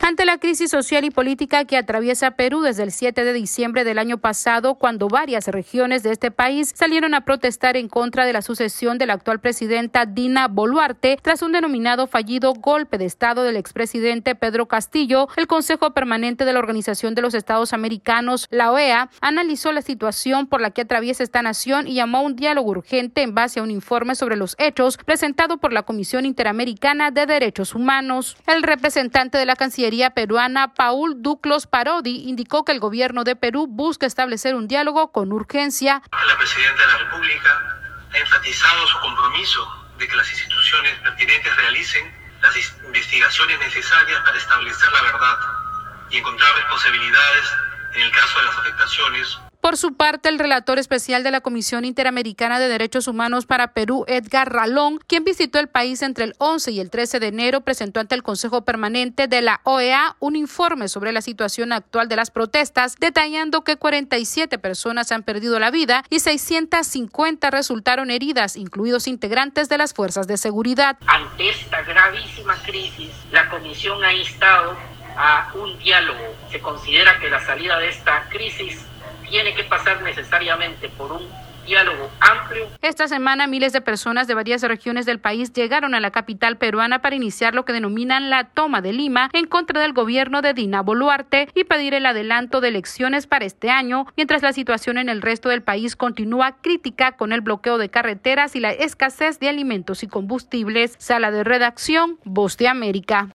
Ante la crisis social y política que atraviesa Perú desde el 7 de diciembre del año pasado, cuando varias regiones de este país salieron a protestar en contra de la sucesión de la actual presidenta Dina Boluarte tras un denominado fallido golpe de Estado del expresidente Pedro Castillo, el Consejo Permanente de la Organización de los Estados Americanos, la OEA, analizó la situación por la que atraviesa esta nación y llamó a un diálogo urgente en base a un informe sobre los hechos presentado por la Comisión Interamericana de Derechos Humanos. El representante de la Cancillería peruana, Paul Duclos Parodi, indicó que el gobierno de Perú busca establecer un diálogo con urgencia. La presidenta de la República ha enfatizado su compromiso de que las instituciones pertinentes realicen las investigaciones necesarias para establecer la verdad y encontrar responsabilidades en el caso de las afectaciones. Por su parte, el relator especial de la Comisión Interamericana de Derechos Humanos para Perú, Edgar Ralón, quien visitó el país entre el 11 y el 13 de enero, presentó ante el Consejo Permanente de la OEA un informe sobre la situación actual de las protestas, detallando que 47 personas han perdido la vida y 650 resultaron heridas, incluidos integrantes de las fuerzas de seguridad. Ante esta gravísima crisis, la Comisión ha instado a un diálogo. Se considera que la salida de esta crisis tiene que pasar necesariamente por un diálogo amplio. Esta semana, miles de personas de varias regiones del país llegaron a la capital peruana para iniciar lo que denominan la toma de Lima en contra del gobierno de Dina Boluarte y pedir el adelanto de elecciones para este año, mientras la situación en el resto del país continúa crítica con el bloqueo de carreteras y la escasez de alimentos y combustibles. Sala de redacción, Voz de América.